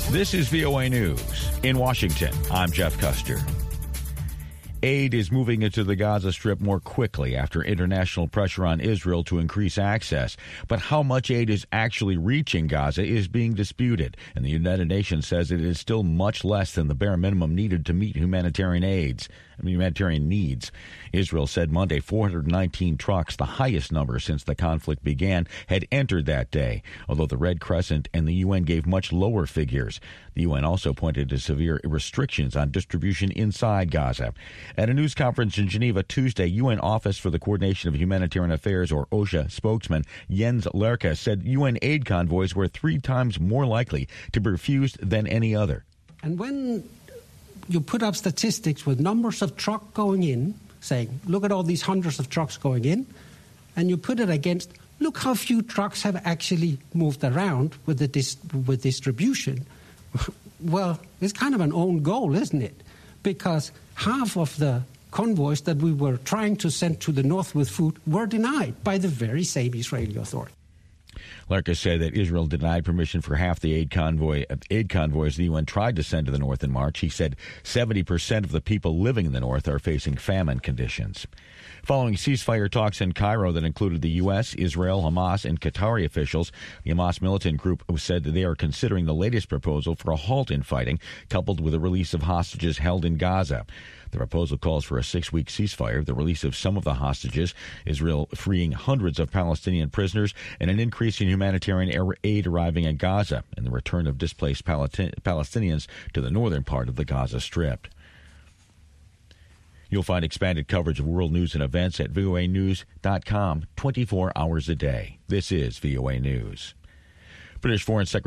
This is VOA News. In Washington, I'm Jeff Custer. Aid is moving into the Gaza Strip more quickly after international pressure on Israel to increase access. But how much aid is actually reaching Gaza is being disputed, and the United Nations says it is still much less than the bare minimum needed to meet humanitarian needs. Israel said Monday 419 trucks, the highest number since the conflict began, had entered that day, although the Red Crescent and the UN gave much lower figures. The UN also pointed to severe restrictions on distribution inside Gaza. At a news conference in Geneva Tuesday, UN Office for the Coordination of Humanitarian Affairs, or OSHA, spokesman Jens Lerke said UN aid convoys were 3 times more likely to be refused than any other. And when you put up statistics with numbers of trucks going in, saying, look at all these hundreds of trucks going in, and you put it against, look how few trucks have actually moved around with distribution. Well, it's kind of an own goal, isn't it? Because half of the convoys that we were trying to send to the north with food were denied by the very same Israeli authority. Lerke said that Israel denied permission for half the aid convoys the UN tried to send to the north in March. He said 70% of the people living in the north are facing famine conditions. Following ceasefire talks in Cairo that included the U.S., Israel, Hamas, and Qatari officials, the Hamas militant group said that they are considering the latest proposal for a halt in fighting, coupled with the release of hostages held in Gaza. The proposal calls for a 6-week ceasefire, the release of some of the hostages, Israel freeing hundreds of Palestinian prisoners, and an increase in humanitarian aid arriving in Gaza, and the return of displaced Palestinians to the northern part of the Gaza Strip. You'll find expanded coverage of world news and events at voanews.com 24 hours a day. This is VOA News. British Foreign Secretary